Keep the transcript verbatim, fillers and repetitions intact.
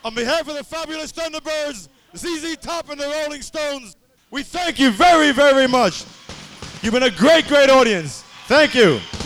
On behalf of the Fabulous Thunderbirds, Z Z Top and the Rolling Stones, we thank you very, very much. You've been a great, great audience. Thank you.